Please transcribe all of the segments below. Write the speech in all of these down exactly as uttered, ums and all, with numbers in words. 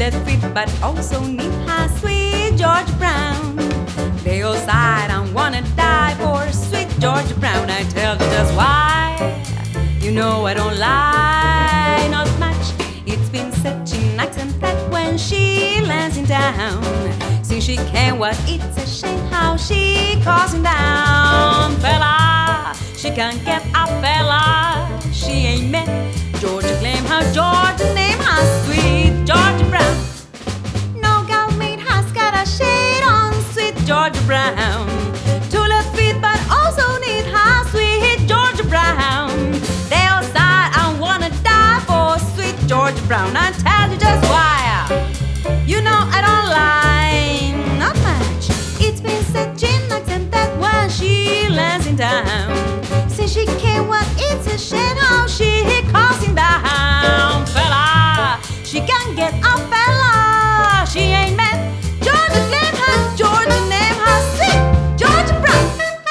let fit, but also need her sweet George Brown. They all sighed and wanna die for sweet George Brown. I tell you just why. You know I don't lie, not much. It's been such an accent that when she lands in town, since she can't walk, it's a shame how she calls him down. Fella, she can't get a fella. She ain't met Georgia claim her Georgia name, her sweet Georgia Brown. No gal made has got a shade on sweet Georgia Brown. Two left feet but also need her sweet Georgia Brown. They all sigh and wanna die for sweet Georgia Brown. I tell you just why. You know I don't lie, not much. It's been such an accent that when she lands in town, since she can't walk, it's a shame how she calls him down. Fella, she can't get a fella. She ain't met Georgia claim her Georgia name, her sweet Georgia Brown.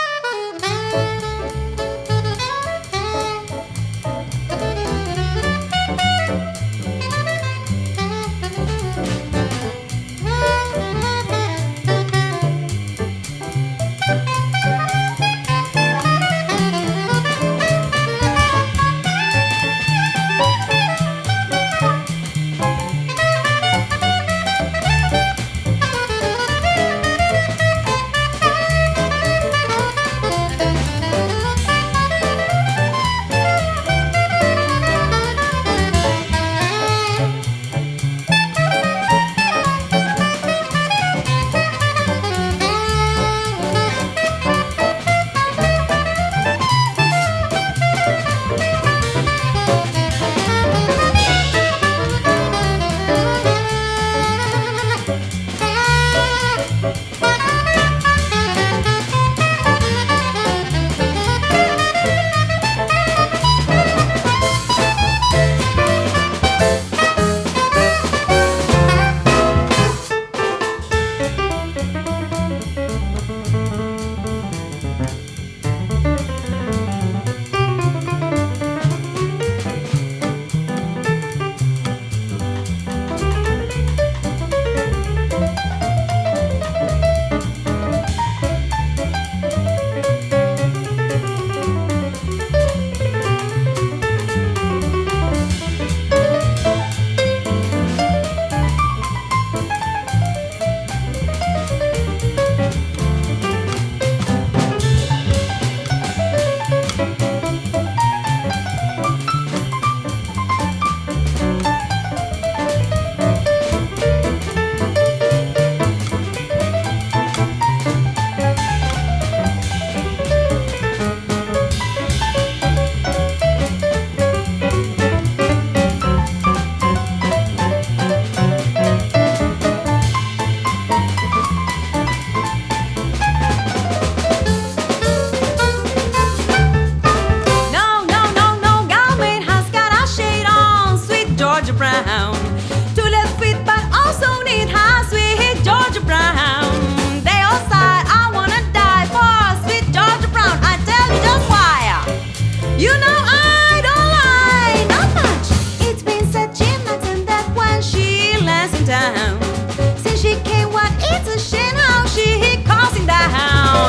Georgia Brown. Two left feet but also need her sweet Georgia Brown. They all sigh, I wanna die for sweet Georgia Brown. I tell you just why. You know I don't lie, not much. It's been such an accent that when she lands in town, since she can't walk, it's a shame how she calls him down.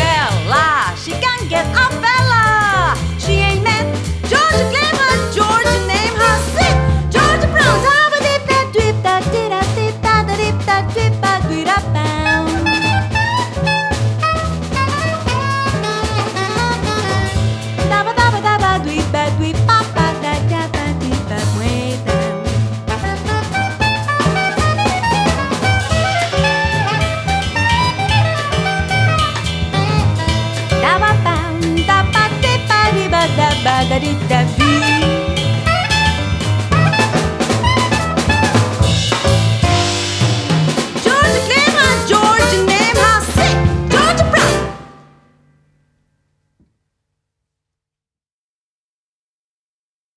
Fella, she can't get a fella. She ain't met Georgia claim her Georgia name, her sweet Georgia Brown. Da da da da